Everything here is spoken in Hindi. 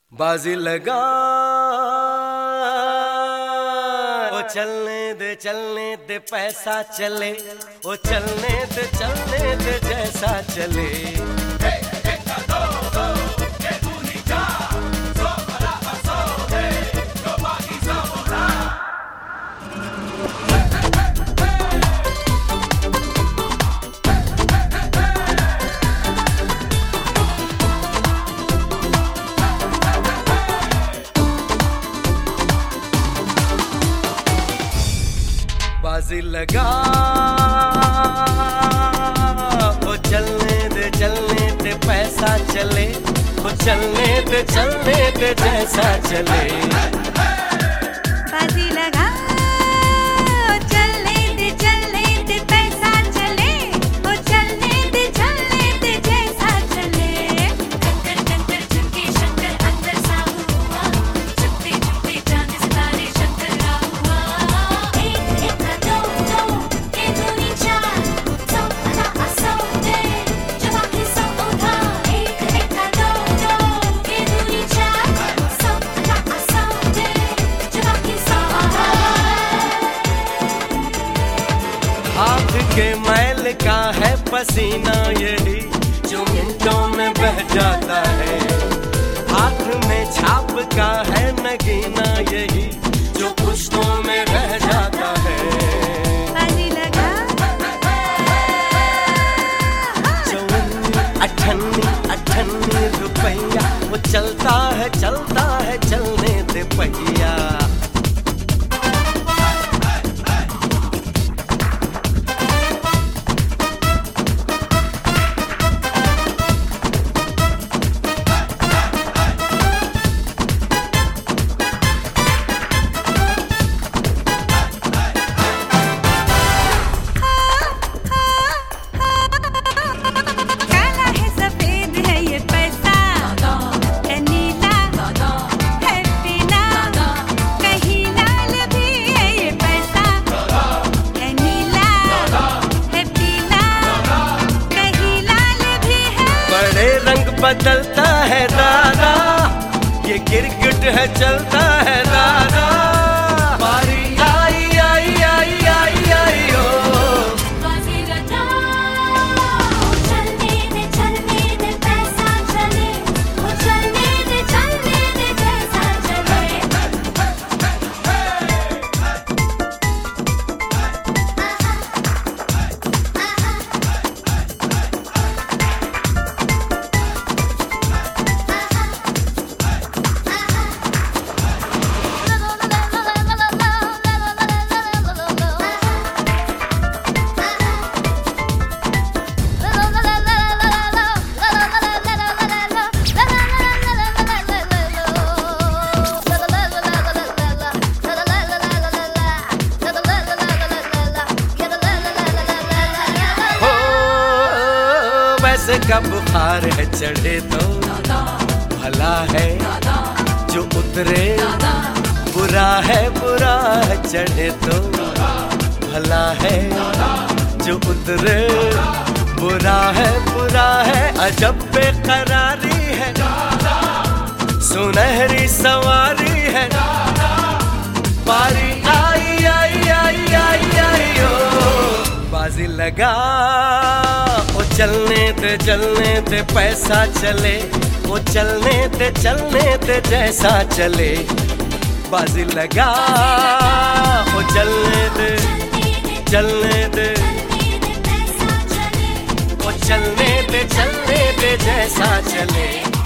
बाजी लगा ओ चलने दे पैसा चले, ओ चलने दे जैसा चले। बाजी लगा ओ चलने दे पैसा चले, ओ चलने दे जैसा चले। बाजी लगा ओ चलने दे पैसा चले, ओ चलने दे जैसा चले। कंकर कंकर झुमके शंकर अंदर सा हुआ, झुकते झुकते चांद सितारे शंकर का हुआ। एक एक का दो दो के दूनी चार, सौ अदा सौ दे जो बाकी सौ उधा। एक एक का दो दो के दूनी चार, सौ अदा सौ दे जो बाकी सौ उधा। हाथ के मैल का है पसीना यही जो मिनटों में बह जाता है, हाथ में छाप का है नगीना यही जो पुश्तों में रह जाता है। बाजी लगा अठन्नी रुपया, वो चलता है चलने दे पहिया। काला है सफेद है ये पैसा, है नीला है पीला, कहीं लाल भी है ये पैसा। है नीला है पीला, कहीं लाल भी है। बड़े रंग बदलता है दादा, ये गिरगिट है चलता है दादा। बारी आई आई आई आई आई हो। बाजी लगा ओ चलने दे पैसा चले, ओ चलने दे जैसा चले। हो वैसे का बुखार है चढ़े तो भला है जो उतरे, बुरा है चढ़े तो भला है जो उतरे। बुरा है अजब बेकरारी है, सुनहरी सवारी है। बारी आई आई आई आई आई हो। बाजी लगा ओ चलने दे पैसा चले, ओ चलने दे जैसा चले। बाजी लगा ओ चलने दे ओ चलने दे जैसा चले।